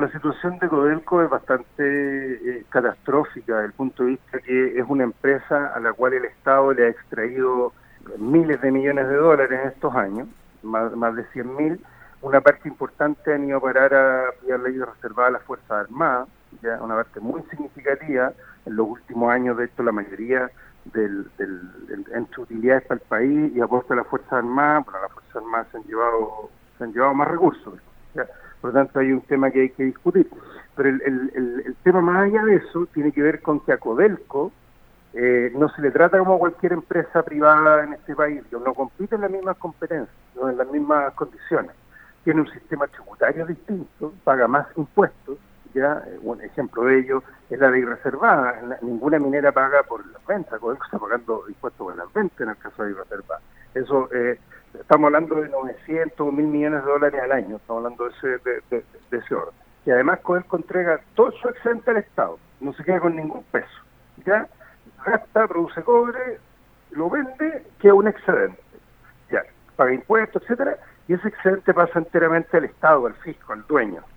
la situación de Codelco es bastante catastrófica desde el punto de vista que es una empresa a la cual el Estado le ha extraído miles de millones de dólares en estos años, más de 100.000. Una parte importante han ido a parar a la ley reservada a las Fuerzas Armadas, ya una parte muy significativa. En los últimos años, de hecho, la mayoría entre utilidades para el país y aporte a las Fuerzas Armadas, bueno, las Fuerzas Armadas se han llevado más recursos, ¿ya? Por lo tanto hay un tema que hay que discutir. Pero el tema más allá de eso tiene que ver con que a Codelco no se le trata como a cualquier empresa privada en este país, que no compite en las mismas competencias, no en las mismas condiciones. Tiene un sistema tributario distinto, paga más impuestos, ya un ejemplo de ello es la ley reservada. Ninguna minera paga por las ventas, Codelco está pagando impuestos por las ventas en el caso de ley reservada. Eso, estamos hablando de 900 o 1.000 millones de dólares al año, estamos hablando de ese orden. Y además Codelco entrega todo su excedente al Estado, no se queda con ningún peso, ya gasta, produce cobre, lo vende, queda un excedente, ya paga impuestos, etcétera, y ese excedente pasa enteramente al Estado, al fisco, al dueño.